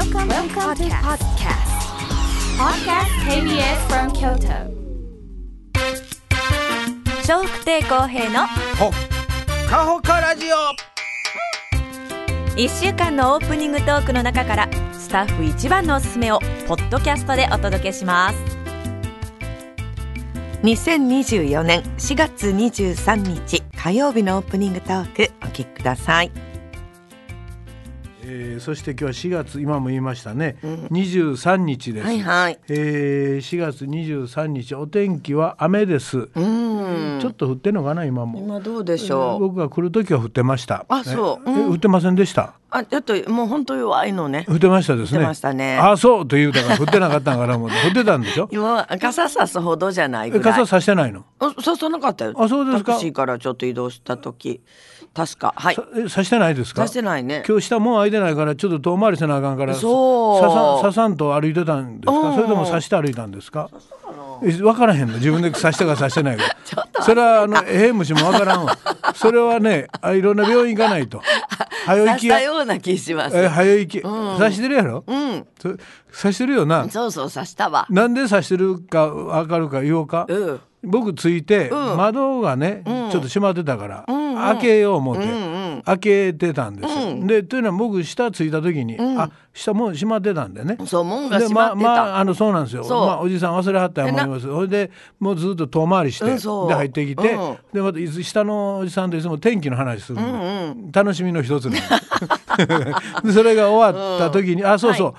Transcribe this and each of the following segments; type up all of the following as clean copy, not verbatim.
Welcome to podcast. Podcast KBS from Kyoto. 笑福亭公平のほかほかラジオ。 1週間のオープニングトークの中からスタッフ一番のおすすめをポッドキャストでお届けします。2024年4月23日火曜日のオープニングトークお聞きください。 そして今日は4月、今も言いましたね、23日です。 はいはい。 4月23日お天気は雨です。ちょっと降ってんのかな今も。 今どうでしょう。 僕が来る時は降ってました。 あ、そう、 降ってませんでした。 ちょっともう本当弱いのね。 降ってましたですね。 降ってましたね。 あ、そうと言うたから降ってなかったんかな思って降ってたんでしょ。 今傘さすほどじゃないぐらい。 傘さしてないの。 ささなかったよ。 あ、そうですか。 タクシーからちょっと移動した時確か、はい、 さしてないですか。 さしてないね。 今日下もう開いてないからちょっと遠回りせなあかんからそうささんと歩いてたんですか。それともさして歩いたんですか。分からへんの自分でさしたかさしてないかそれは虫も分からんわそれはねいろんな病院行かないと早行きやさしたような気します。 早行き、さしてるやろ、さしてるよな。 そうそう、さしたわ。 なんでさしてるか分かるか言おうか、僕ついて、窓がね、ちょっと閉まってたから、開けよう思って、開けてたんですよ、でというのは僕下ついた時に、下もう閉まってたんでね。 そう、門が閉まってた。 そうなんですよ。おじさん忘れはったと思います。それでもうずっと遠回りして、で入ってきて、でまた下のおじさんといつも天気の話するの、楽しみの一つなんでそれが終わった時に、そうそう、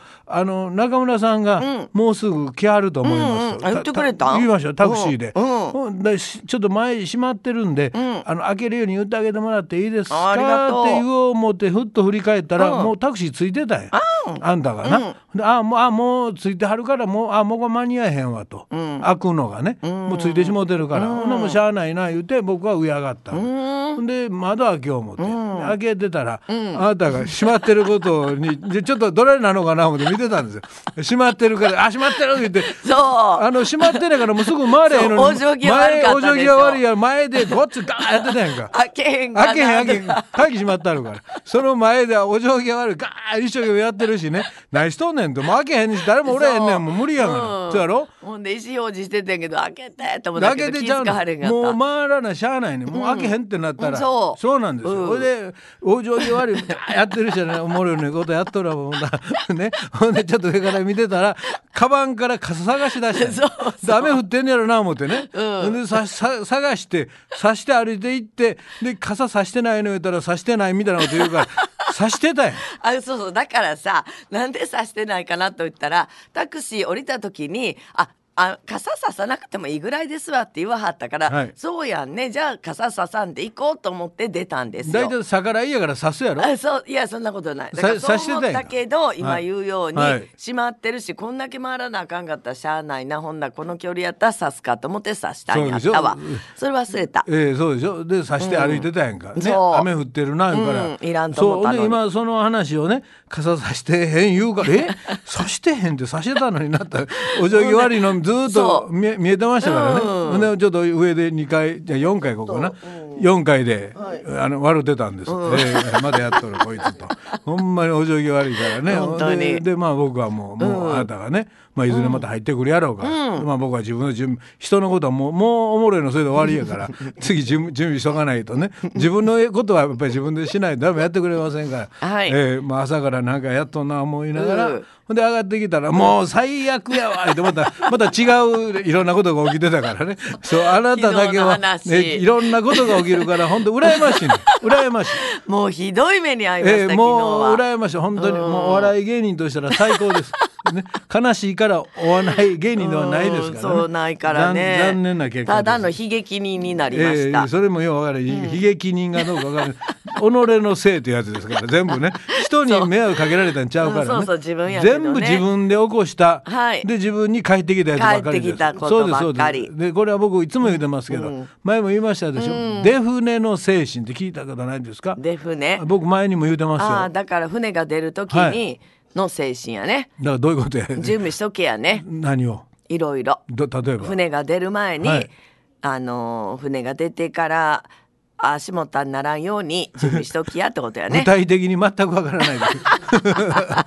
中村さんがもうすぐ来はると思いますと、 言ってくれた。 言いましたタクシーで、ちょっと前閉まってるんで、開けるように言ってあげてもらっていいですかって言おう思ってふっと振り返ったら、もうタクシーついてたんや、あんたがな、でもうついてはるからもうこ間に合えへんわと、開くのがね、もうついてしもうてるから、ほんなもうしゃあないな言うて僕は上上がった、で窓開けよう思って、開けてたら、あなたが閉まってることにちょっとどれなのかな思って見てたんですよ。閉まってるから閉まってる言って閉まってないからもうすぐ回れへんのに往生際悪かったでしょ。 悪いや前でごっつガーやってたやんか。 開けへんかな。 開けへん鍵閉まってあるからその前でお上際悪いガー一生懸命やってるしね、何しとんねんと、もう開けへんにし誰もおれへんねん、もう無理やから、そうやろ。 ほんで意思表示してたんけど開けてと思ったけど気づかはれんかった。 もう回らなしゃあないねん、もう開けへんってなったら、そうなんですよ。それでお上際悪いやってるしね、おもろいねことやっとるわもんね。ほんでちょっと上から見てたらカバンから傘探し出した雨降ってんねやろな思ってね、で探して差して歩いていって、で傘差してないの言ったら差してないみたいなこと言うから差してたやん。 そうだからさ、なんで差してないかなと言ったら、タクシー降りた時に傘ささなくてもいいぐらいですわって言わはったから、そうやんね、じゃあ傘ささんで行こうと思って出たんですよ。 だいたい逆らいやから差すやろ。 いやそんなことない。だからそう思ったけど今言うように閉まってるし、こんだけ回らなあかんかったらしゃあないな、ほんなこの距離やったら差すかと思って差したんやったわ。それ忘れた。 そうでしょ。で差して歩いてたやんか、ね、雨降ってるな言うから、 いらんと思ったのに。 そうで今その話をね、傘差してへん言うから差してへんって差してたのになったお上際悪いのずっと見えてましたからね、でちょっと上で2階じゃ4階ここな、4階で、笑ってたんです、まだやっとるこいつとほんまにお上際悪いからね。 本当に。 で僕はもうあなたがね、いずれまた入ってくるやろうから、僕は自分の人のことはもうおもろいのそれで終わりやから次準備しとかないとね、自分のことはやっぱり自分でしないと誰もやってくれませんから、朝からなんかやっとんな思いながら、ほんで上がってきたらもう最悪やわってまた違ういろんなことが起きてたからね。そう、あなただけは、いろんなことが起きるから本当羨ましいね。羨ましい。 もうひどい目に遭いました、昨日は。 もう羨ましい本当に。もうお笑い芸人としたら最高です、ね、悲しいからお笑い芸人ではないですからね。 そうないからね。 残念な結果です。 ただの悲劇人になりました、 それもよく分からない、悲劇人がどうか分からない己のせいというやつですから全部ね、人に迷惑かけられたんちゃうからね。 自分やけどね、 全部自分で起こした、で自分に返ってきたやつばっかりです。 返ってきたことばっかりでこれは僕いつも言ってますけど、前も言いましたでしょ、出船の精神って聞いたことないですか。 出船、 僕前にも言ってますよ。 だから船が出る時にの精神やね。 だからどういうことや、 準備しとけやね。 何をいろいろ。 例えば船が出る前に、船が出てから足元にならんように準備しときやってことやね。 具体的に全くわからないです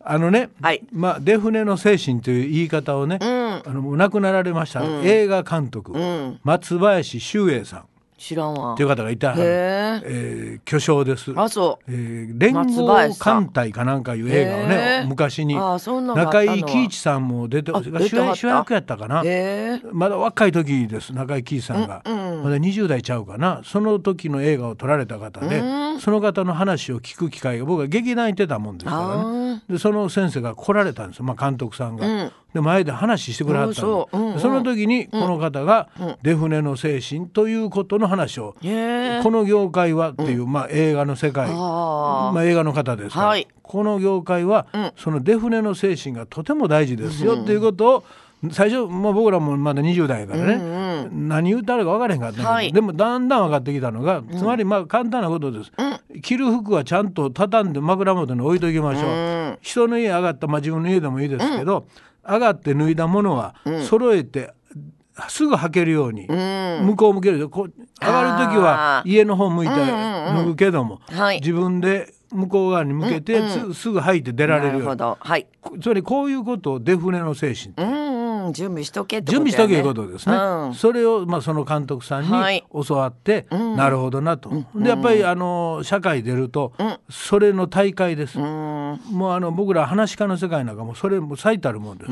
出船の精神という言い方をね、もう亡くなられました、映画監督、松林秀英さん知らんわという方がいた、巨匠です。連合艦隊かなんかいう映画をね、昔に中井貴一さんも出て主役やったかな、まだ若い時です。中井貴一さんが、まだ20代ちゃうかな。その時の映画を撮られた方で、その方の話を聞く機会が僕は劇団に行ってたもんですからね。でその先生が来られたんですよ、監督さんが、で前で話してくれはったんで、その時にこの方が出船の精神ということの話を、この業界はっていう、映画の世界、映画の方ですから、この業界は、その出船の精神がとても大事ですよっていうことを最初、僕らもまだ20代やからね、何言うたらか分からへんかったけど、でもだんだん分かってきたのが、つまり簡単なことです、着る服はちゃんと畳んで枕元に置いときましょう、人の家上がった、自分の家でもいいですけど、上がって脱いだものは揃えてすぐ履けるように、向こう向ける上がる時は家の方向いて脱ぐけども、自分で向こう側に向けてすぐ履いて出られるように、つまりこういうことを出船の精神って、 準備しとけってことだよね。 準備しとけいうことですね、それをその監督さんに教わって、なるほどなと、でやっぱり社会出ると、それの大会です。もう僕ら噺家の世界なんかもそれも最たるもんです。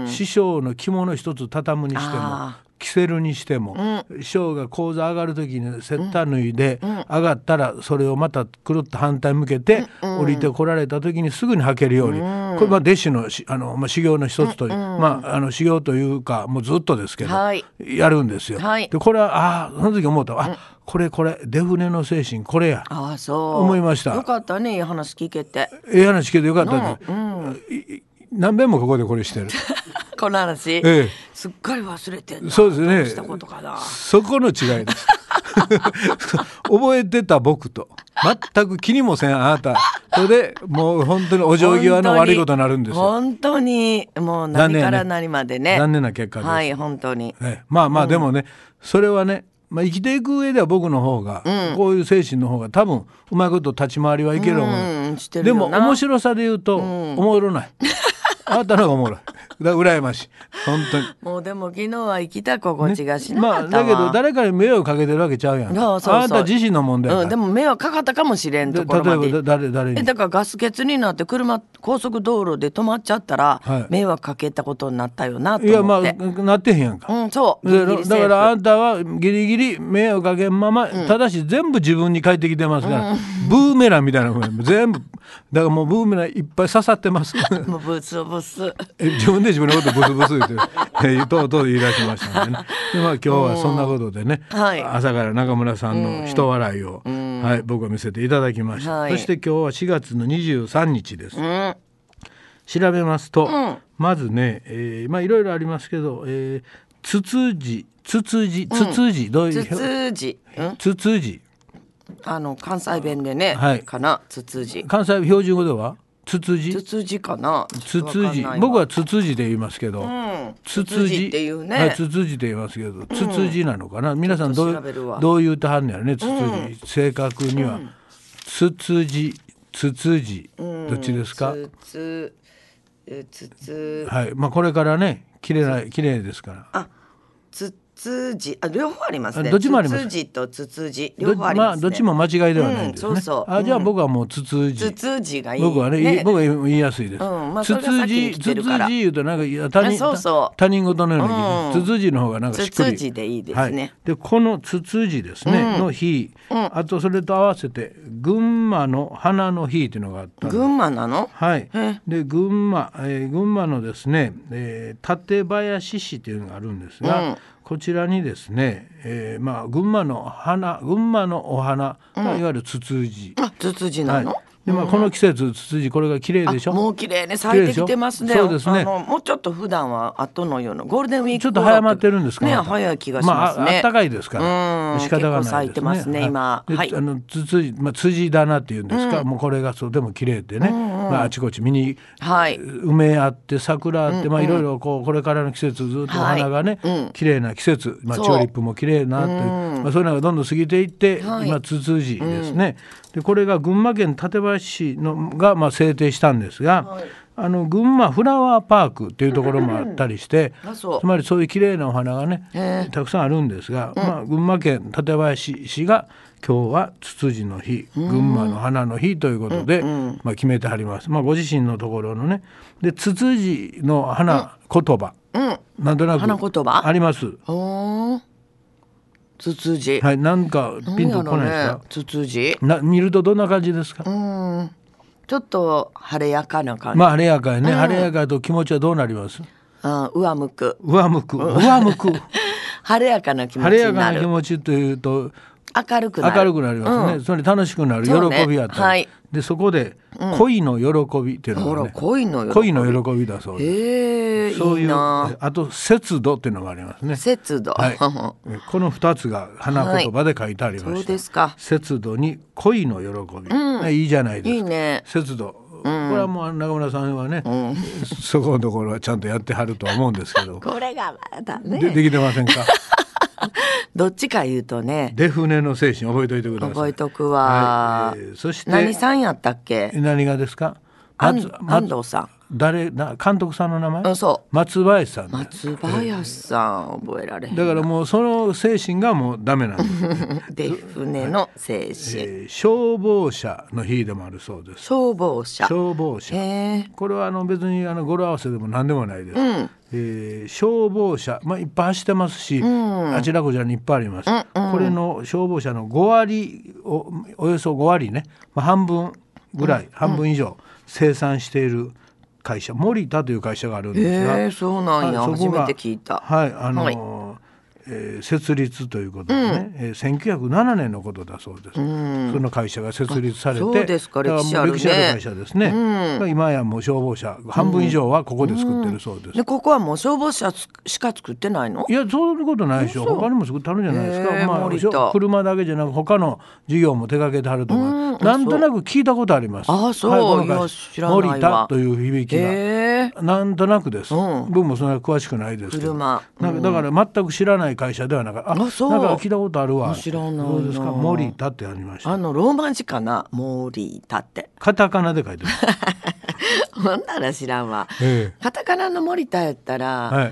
師匠の着物一つ畳むにしても着せるにしても、師匠が講座上がる時にセッター脱いで、上がったらそれをまたくるっと反対向けて、降りてこられた時にすぐに履けるように、これ弟子の修行の一つという、修行というかもうずっとですけど、やるんですよ。でこれはその時思った、これ出船の精神これや、思いました。 よかったね、いい話聞けて。 話聞けてよかったです。何遍もここでこれしてるこの話、すっかり忘れてんな。 そうですね、 したことかな。 そこの違いです覚えてた僕と全く気にもせんあなた、それでもう本当にお上際の悪いことになるんですよ。 本当にもう何から何までね、 残念な結果です。 本当に、 でもね、それはね、生きていく上では僕の方が、こういう精神の方が多分うまいこと立ち回りはいける思う、でも面白さで言うと、おもろないあなたの方がおもろい羨ましい本当に。 もうでも昨日は生きた心地がしなかったわ、 だけど誰かに迷惑かけてるわけちゃうやん。あなた自身の問題、 でも迷惑かかったかもしれんところまで。 例えば誰に。 だからガス欠になって高速道路で止まっちゃったら、迷惑かけたことになったよなと思って。 なってへんやんか、 そうギリギリだからあなたはギリギリ迷惑かけんまま、ただし全部自分に返ってきてますから、ブーメランみたいな全部だからもうブーメランいっぱい刺さってますもうブスブス自分で自分のことブスブス言ってとうとう言い出しましたんでね。で今日はそんなことでね、朝から中村さんの人笑いを、僕は見せていただきました、そして今日は4月の23日です、調べますと、まずね、いろいろありますけど、つつじどういうつつじ関西弁でね、かな、つつじ。 関西標準語ではつつじかな。 僕はつつじで言いますけど、 つつじっていうね、 つつじで言いますけど、つつじなのかな、皆さんどう言うてはんねやろね、つつじ、正確にはつつじどっちですか。これからね、綺麗ですから。 つつじ、両方ありますね。 どっちもあります。 つつじとつつじ両方ありますね。 どっちも間違いではないんですね。じゃあ僕はもうつつじ。 つつじがいい。 僕はね、僕は言いやすいです。つつじ言うとなんか他人事のように、つつじの方がなんかしっくり。 つつじでいいですね。 でこのつつじですねの日、あとそれと合わせて群馬の花の日っていうのがあった。 群馬なの？ はい。で群馬のですね、館林市っていうのがあるんですが。こちらにですね、群馬のお花がいわゆるツツジ。 ツツジなの？ でこの季節ツツジこれが綺麗でしょ。 もう綺麗ね、咲いてきてますね。 そうですね。 もうちょっと普段は後のようなゴールデンウィークちょっと早まってるんですかね。 早い気がしますね。 暖かいですから仕方がないですね。 結構咲いてますね今。 ツツジ辻棚っていうんですか、もうこれがとても綺麗でね、あちこち見に梅あって桜あって、いろいろこれからの季節ずっとお花がね綺麗な季節、チューリップも綺麗なという、そういうのがどんどん過ぎていって今ツツジですね。でこれが群馬県館林市が制定したんですが、 群馬フラワーパークっていうところもあったりして、つまりそういう綺麗なお花がね、たくさんあるんですが、群馬県館林市が今日はツツジの日、群馬の花の日ということで、決めてはります。ご自身のところのね、でツツジの花言葉、なんとなく花言葉あります。 ツツジ、 はい、なんかピンとこないですか？ ツツジ見るとどんな感じですか？ ちょっと晴れやかな感じ。 晴れやかやね、晴れやかと気持ちはどうなります？ 上向く晴れやかな気持ちになる。 晴れやかな気持ちというと明るくなりますね、それ楽しくなる、喜びやったり、でそこで恋の喜びっていうのがね、恋の喜びだそうです。そういう、あと節度っていうのがありますね。 節度、はい、 この2つが花言葉で書いてありました。 そうですか。 節度に恋の喜び、いいじゃないですか。 いいね。 節度、これはもう中村さんはね、そこのところはちゃんとやってはるとは思うんですけどこれがまだねできてませんか？ どっちか言うとね、 出船の精神覚えておいてください。 覚えとくわ、 そして何さんやったっけ？ 何がですか？ 安藤さん。 監督さんの名前？ そう松林さん。 松林さん覚えられへん。 だからもうその精神がもうダメなんです出船の精神、 消防車の日でもあるそうです。 消防車、 これは別に語呂合わせでも何でもないです、消防車、いっぱい走ってますし、あちらこちらにいっぱいあります、これの消防車の5割をおよそ5割ね、半分ぐらい、半分以上生産している会社、森田という会社があるんですが、 そうなんや、初めて聞いた。 設立ということでね、1907年のことだそうです、その会社が設立されて、 そうですか、歴史あるね。 歴史ある会社ですね、今やもう消防車半分以上はここで作ってるそうです、 でここはもう消防車しか作ってないの？ いや、そういうことないでしょ。他にも作ってあるんじゃないですか、車だけじゃなく他の事業も手掛けてあると思う、なんとなく聞いたことあります。 そう、この知らないわ。森田という響きが、なんとなくです、僕もそんな詳しくないですけど、だから全く知らない会社ではなかった。なんか聞いたことあるわ。 知らないな。 どうですか？森田ってありました。 ローマ字かな、森田ってカタカナで書いてるほんなら知らんわ、カタカナの森田やったら、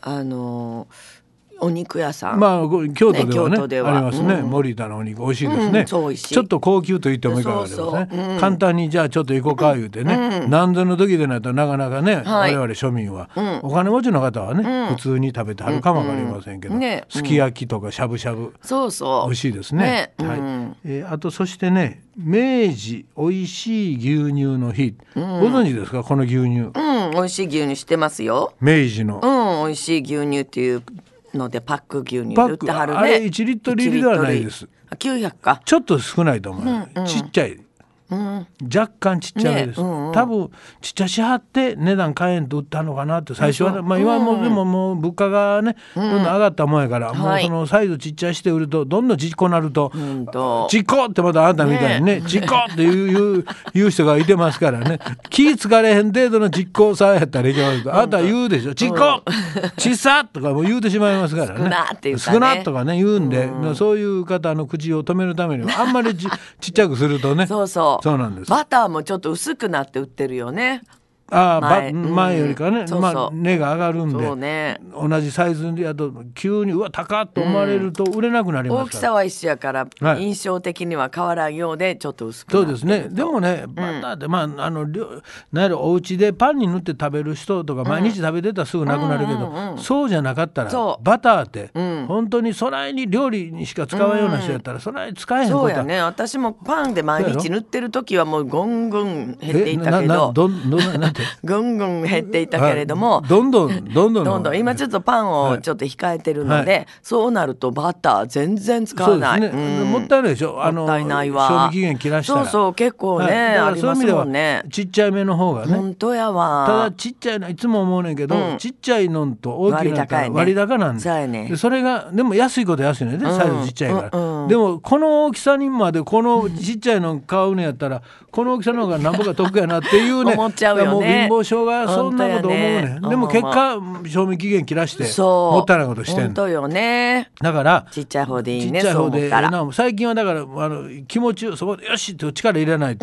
お肉屋さん、 京都ではね、ありますね、森田のお肉美味しいですね、ちょっと高級と言ってもいいかもしれませんね。簡単にじゃあちょっと行こうか言うてね、何千の時でないとなかなかね、我々庶民は、お金持ちの方はね、普通に食べてはるかもわかりませんけど、すき焼きとかしゃぶしゃぶ、美味しいですね。あとそしてね、明治おいしい牛乳の日、ご存知ですか？この牛乳、 おいしい牛乳してますよ。 明治のおいしい牛乳っていうのでパック牛乳売ってはるね。 あれ1リットル入りではないです。 900か。 ちょっと少ないと思う、ちっちゃい、若干ちっちゃめです、多分ちっちゃしはって値段変えんと売ったのかなって最初は、今もでももう物価がねどんどん上がったもんやから、もうそのサイズちっちゃして売るとどんどんちっこなると、ちっこってまたあんたみたいにねちっこって言う人がいてますからね、気ぃつかれへん程度のちっこさやったらいけますけど、あんた言うでしょ、ちっこちっさとかも言うてしまいますからね、少なとかね言うんで、そういう方の口を止めるためにはあんまりちっちゃくするとね、そうなんです。 バターもちょっと薄くなって売ってるよね。 前よりかね、値が上がるんで、 ね、 同じサイズでやと急に高っと思われると売れなくなりますから、 大きさは一緒やから、印象的には変わらんようでちょっと薄くなってると。 そうですね。でもね、バターってなんやろ、お家でパンに塗って食べる人とか毎日食べてたらすぐなくなるけど、そうじゃなかったらバターって本当にそないに料理にしか使わんような人やったらそない使えへんことは、 そうやね。私もパンで毎日塗ってる時はもうゴンゴン減っていったけど、ぐんぐん減っていたけれども、 どんどん今ちょっとパンをちょっと控えてるので、そうなるとバター全然使わない。 そうですね、もったいないでしょ、 もったいないわ。 賞味期限切らしたら。 そう結構ね、ありますもんね。 ちっちゃいめの方がね、 本当やわ。 ただちっちゃいのいつも思うねんけど、ちっちゃいのと大きいのと割高なんで、それがでも安いこと安いのね、サイズちっちゃいから、でもこの大きさにまでこのちっちゃいの買うのやったらこの大きさの方がなんぼか得やなっていうね思っちゃうよね。 もう貧乏症がそんなこと思うね。でも結果賞味期限切らしてもったいないことしてんの。 本当よね。 だからちっちゃい方でいいね。 ちっちゃい方で最近はだから気持ちをそこでよしって力入れないと、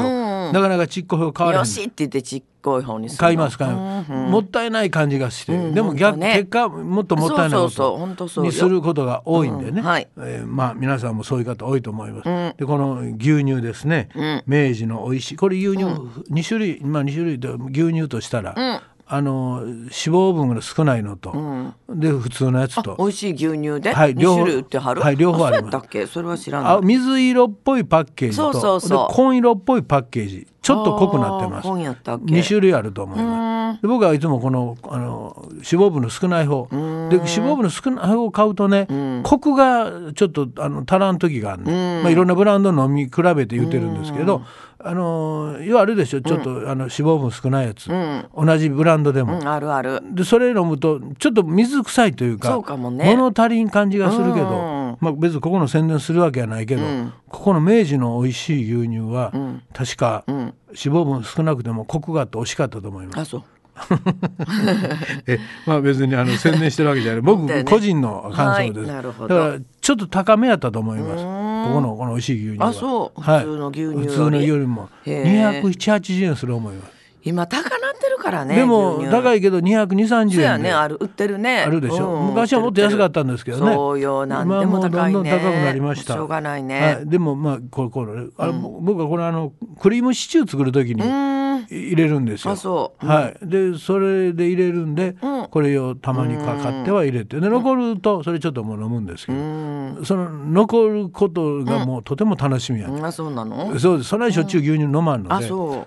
なかなかちっこい方買われへん。 よしって言ってちっこい方にするの。 買いますか、もったいない感じがして、でも結果もっともったいないことにすることが多いんでね、まあ皆さんもそういう方多いと思います。でこの牛乳ですね、明治の美味しいこれ牛乳2種類、2種類で牛乳としたら、脂肪分が少ないのと、で普通のやつと美味しい牛乳で2種類売ってはる。 両方あります。 そうやったっけ？それは知らない。 水色っぽいパッケージとで紺色っぽいパッケージ、ちょっと濃くなってます。2種類あると思います。で僕はいつもこの、脂肪分の少ない方で、脂肪分の少ない方を買うとね、コクがちょっと足らん時があるの、いろんなブランドの飲み比べて言ってるんですけど、要はあるでしょ、ちょっと脂肪分少ないやつ、同じブランドでも、 あるある。 でそれ飲むとちょっと水臭いというか、 そうかもね、 物足りん感じがするけど、別にここの宣伝するわけはないけど、ここの明治の美味しい牛乳は、確か、脂肪分少なくてもコクがあって美味しかったと思います。 あ、そう別に宣伝してるわけじゃない僕個人の感想です。 なるほだど。 からちょっと高めやったと思います。この美味しい牛乳は。 あ、そう。普通の牛乳より、 普通のよりも270-280円すると思います。 今高なってるからね。 でも高いけど200-230円で、 そうやね、売ってるね。 あるでしょ、昔はもっと安かったんですけどね。 そうよ、なんでも高いね。 今はもうどんどん高くなりました。 しょうがないね。 でも僕はこれクリームシチュー作る時に入れるんですよ。 あ、そう。 でそれで入れるんで、これをたまにかかっては入れて、で残るとそれちょっともう飲むんですけど、その残ることがもうとても楽しみやね。 あ、そうなの？ そうです。そんなにしょっちゅう牛乳飲まんので、 あ、そう。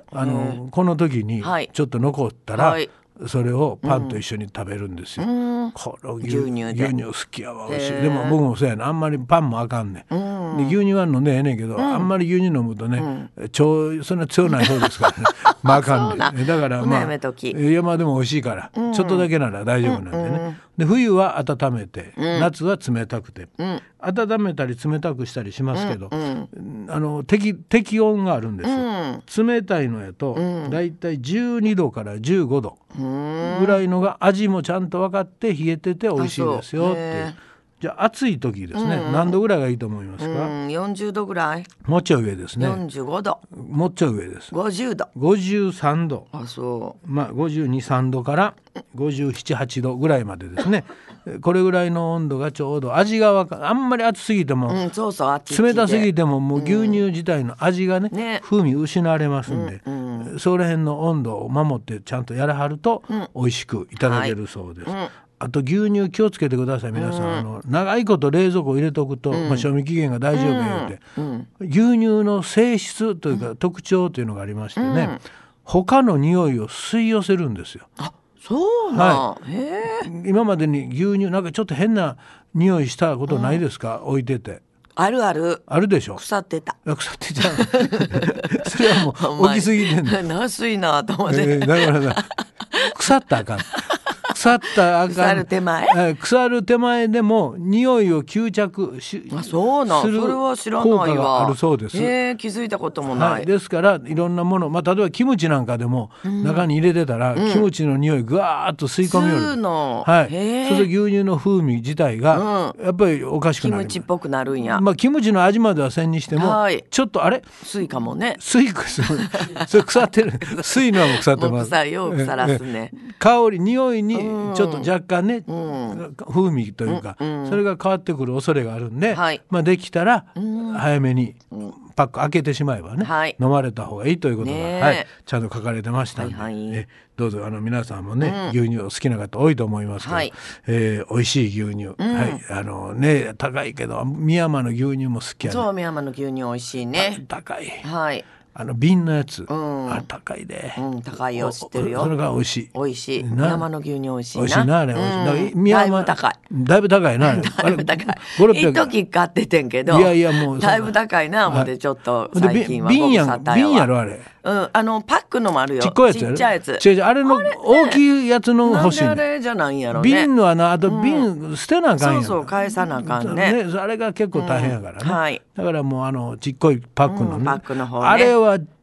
この時にちょっと残ったら、それをパンと一緒に食べるんですよ。この牛乳好きやわ、美味しい。でも僕もそうやな、あんまりパンもあかんねん。で牛乳は飲んでええねんけど、あんまり牛乳飲むとね、そんな強ない方ですからねあかんねん。だからでも美味しいから、ちょっとだけなら大丈夫なんでね。で冬は温めて、夏は冷たくて、温めたり冷たくしたりしますけど、適温があるんですよ。冷たいのやとだいたい12度から15度ぐらいのが味もちゃんと分かって冷えてて美味しいですよっていう。じゃあ暑い時ですね、何度ぐらいがいいと思いますか ？40度ぐらい。 もうちょい上ですね。 45度。 もうちょい上です。 50度。 53度。 あ、そう。 52、3度から57、8度ぐらいまでですねこれぐらいの温度がちょうど味があんまり熱すぎても、冷たすぎてももう牛乳自体の味がね、風味失われますんで、その辺の温度を守ってちゃんとやらはると美味しくいただけるそうです。あと牛乳気をつけてください皆さん。長いこと冷蔵庫入れとくと、賞味期限が大丈夫やって、牛乳の性質というか特徴というのがありましてね、他の匂いを吸い寄せるんですよ。 あ、そうな、 今までに牛乳なんかちょっと変な匂いしたことないですか？置いてて。 あるある。 あるでしょ。 腐ってた。 腐ってちゃうそれはもう大きすぎてんの。 安いなと思って、 だから腐ったらあかん。腐る手前でも匂いを吸着するそうなん、それは知らないわ。 効果があるそうです。 気づいたこともない。 ですからいろんなもの、例えばキムチなんかでも中に入れてたら、キムチの匂いぐわーっと吸い込みよる。それで牛乳の風味自体がやっぱりおかしくなる。 キムチっぽくなるんや。 キムチの味まではせんにしても、ちょっとあれ水かもね。 それ腐ってる。水のはもう腐ってます。 腐らすね。 香り匂いにちょっと若干ね、風味というか、それが変わってくる恐れがあるんで、できたら早めにパック開けてしまえばね、飲まれた方がいいということが、ちゃんと書かれてましたんで、どうぞ皆さんもね、牛乳を好きな方多いと思いますけど、美味しい牛乳、高いけど深山の牛乳も好きやね。 そう、深山の牛乳美味しいね。 高い。瓶のやつ、あれ高いで。 高いよ、知ってるよ。 それが美味しい。 美味しい。深山の牛乳美味しいな。 美味しいなあれ。 だいぶ高い。 だいぶ高いな。 だいぶ高い。一時買っててんけど。もうだいぶ高いな思ってちょっと最近は瓶やろあれ。 パックのもあるよ。ちっちゃいやつ。 違うあれの大きいやつの欲しい。 なんであれじゃないんやろね。 瓶のあと瓶捨てなあかんやん。 そう返さなあかんね。 あれが結構大変やからね。だからもうちっこいパックのね。 パックの方ね。 あれは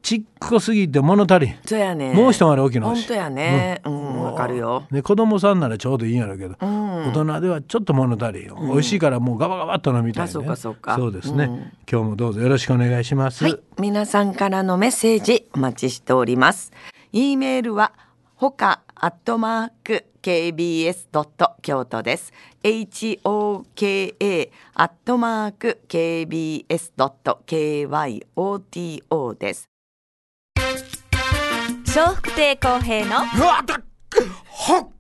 ちっこすぎて物足りん。 そうやね。 もう一回り大きいの欲しい。 本当やね。わかるよ。 ね、子供さんならちょうどいいんやろうけど、大人ではちょっと物足りんよ。美味しいからもうガバガバっと飲みたいね。 そうかそうか。 そうですね。今日もどうぞよろしくお願いします。 はい、皆さんからのメッセージお待ちしております。E メールはほか@kbs. 京都です。hoka@kbs.kyoto です。 笑福亭公平のほっ